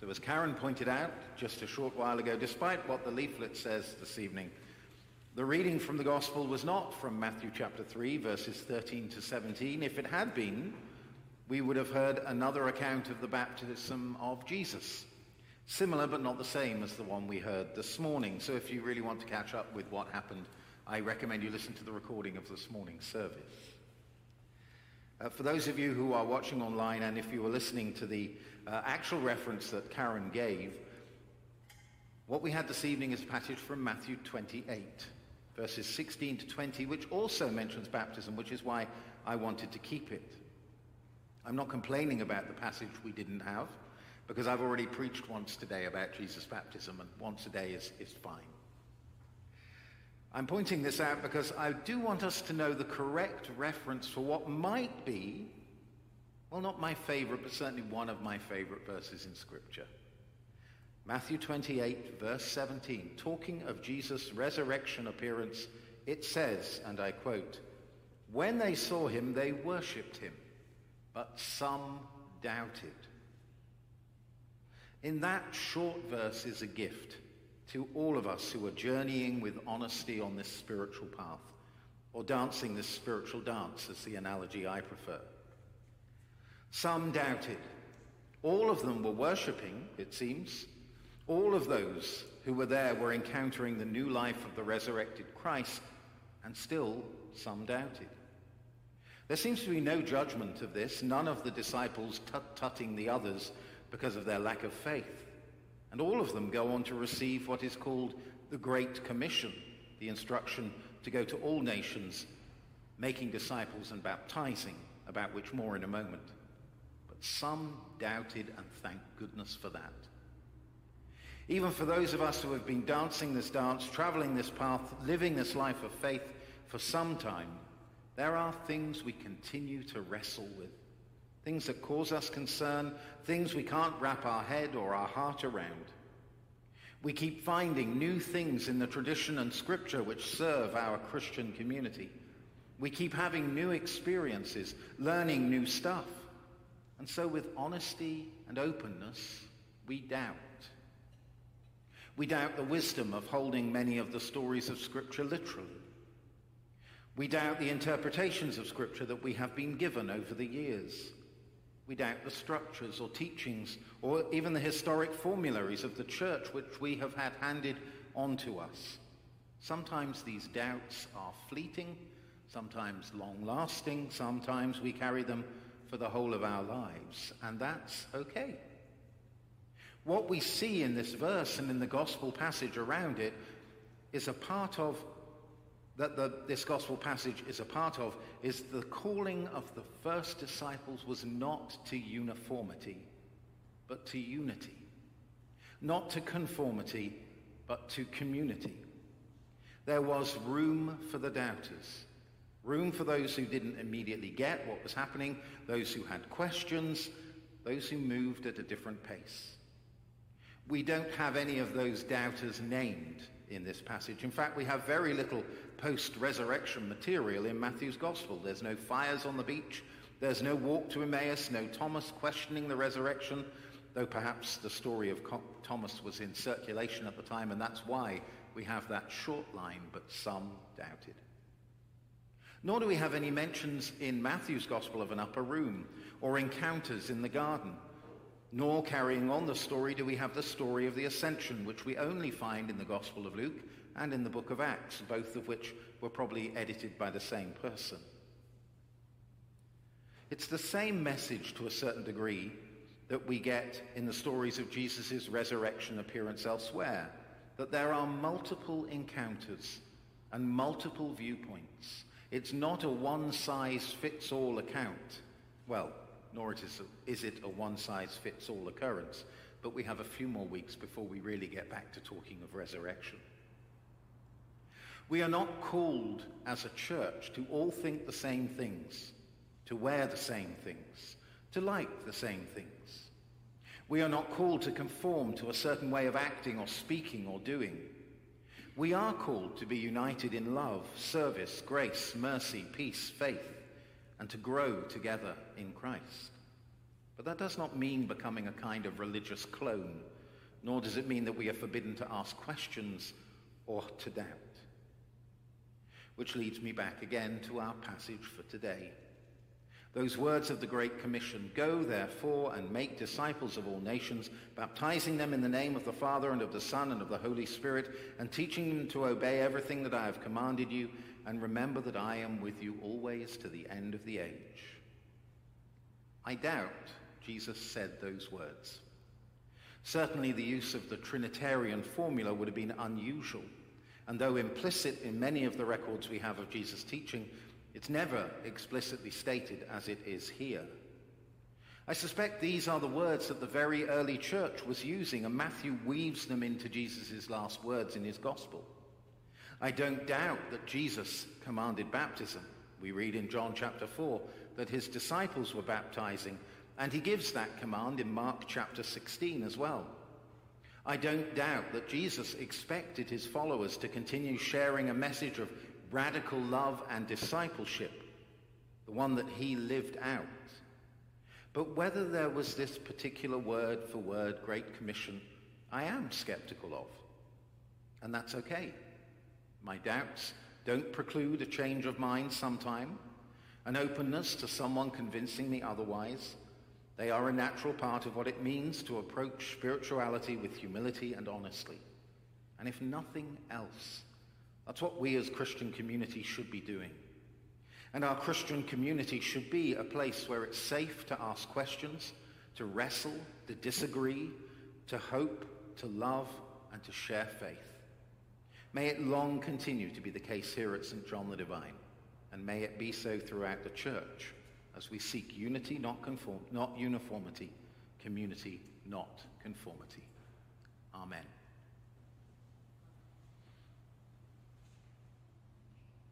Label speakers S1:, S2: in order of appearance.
S1: So as Karen pointed out just a short while ago, despite what the leaflet says this evening, the reading from the Gospel was not from Matthew chapter 3, verses 13 to 17. If it had been, we would have heard another account of the baptism of Jesus, similar but not the same as the one we heard this morning. So if you really want to catch up with what happened, I recommend you listen to the recording of this morning's service. For those of you who are watching online, and if you were listening to the actual reference that Karen gave, what we had this evening is a passage from Matthew 28, verses 16 to 20, which also mentions baptism, which is why I wanted to keep it. I'm not complaining about the passage we didn't have, because I've already preached once today about Jesus' baptism, and once a day is fine. I'm pointing this out because I do want us to know the correct reference for what might be, well, not my favorite, but certainly one of my favorite verses in Scripture. Matthew 28, verse 17, talking of Jesus' resurrection appearance, it says, and I quote, "When they saw him, they worshipped him, but some doubted." In that short verse is a gift to all of us who are journeying with honesty on this spiritual path, or dancing this spiritual dance, as the analogy I prefer. Some doubted. All of them were worshipping, it seems. All of those who were there were encountering the new life of the resurrected Christ, and still some doubted. There seems to be no judgment of this, none of the disciples tut-tutting the others because of their lack of faith. And all of them go on to receive what is called the Great Commission, the instruction to go to all nations, making disciples and baptizing, about which more in a moment. But some doubted, and thank goodness for that. Even for those of us who have been dancing this dance, traveling this path, living this life of faith for some time, there are things we continue to wrestle with. Things that cause us concern, things we can't wrap our head or our heart around. We keep finding new things in the tradition and Scripture which serve our Christian community. We keep having new experiences, learning new stuff. And so with honesty and openness, we doubt. We doubt the wisdom of holding many of the stories of Scripture literally. We doubt the interpretations of Scripture that we have been given over the years. We doubt the structures or teachings or even the historic formularies of the church which we have had handed on to us. Sometimes these doubts are fleeting, sometimes long-lasting, sometimes we carry them for the whole of our lives, and that's okay. What we see in this verse and in the gospel passage around it is a part of this gospel passage is a part of, is the calling of the first disciples was not to uniformity, but to unity. Not to conformity, but to community. There was room for the doubters, room for those who didn't immediately get what was happening, those who had questions, those who moved at a different pace. We don't have any of those doubters named in this passage. In fact, we have very little post-resurrection material in Matthew's Gospel. There's no fires on the beach. There's no walk to Emmaus, no Thomas questioning the resurrection, though perhaps the story of Thomas was in circulation at the time, and that's why we have that short line, but some doubted. Nor do we have any mentions in Matthew's Gospel of an upper room or encounters in the garden. Nor, carrying on the story, do we have the story of the Ascension, which we only find in the Gospel of Luke and in the book of Acts, both of which were probably edited by the same person. It's the same message to a certain degree that we get in the stories of Jesus' resurrection appearance elsewhere, that there are multiple encounters and multiple viewpoints. It's not a one-size-fits-all account. Well, nor is it a one-size-fits-all occurrence, but we have a few more weeks before we really get back to talking of resurrection. We are not called as a church to all think the same things, to wear the same things, to like the same things. We are not called to conform to a certain way of acting or speaking or doing. We are called to be united in love, service, grace, mercy, peace, faith, and to grow together in Christ. But that does not mean becoming a kind of religious clone, nor does it mean that we are forbidden to ask questions or to doubt. Which leads me back again to our passage for today. Those words of the Great Commission, "Go, therefore, and make disciples of all nations, baptizing them in the name of the Father and of the Son and of the Holy Spirit, and teaching them to obey everything that I have commanded you, and remember that I am with you always to the end of the age." I doubt Jesus said those words. Certainly the use of the Trinitarian formula would have been unusual, and though implicit in many of the records we have of Jesus' teaching, it's never explicitly stated as it is here. I suspect these are the words that the very early church was using, and Matthew weaves them into Jesus' last words in his gospel. I don't doubt that Jesus commanded baptism. We read in John chapter 4 that his disciples were baptizing, and he gives that command in Mark chapter 16 as well. I don't doubt that Jesus expected his followers to continue sharing a message of radical love and discipleship, the one that he lived out. But whether there was this particular word-for-word Great Commission, I am skeptical of. And that's okay. My doubts don't preclude a change of mind sometime, an openness to someone convincing me otherwise. They are a natural part of what it means to approach spirituality with humility and honesty. And if nothing else, that's what we as Christian community should be doing. And our Christian community should be a place where it's safe to ask questions, to wrestle, to disagree, to hope, to love, and to share faith. May it long continue to be the case here at St. John the Divine, and may it be so throughout the church as we seek unity, not uniformity, community, not conformity. Amen.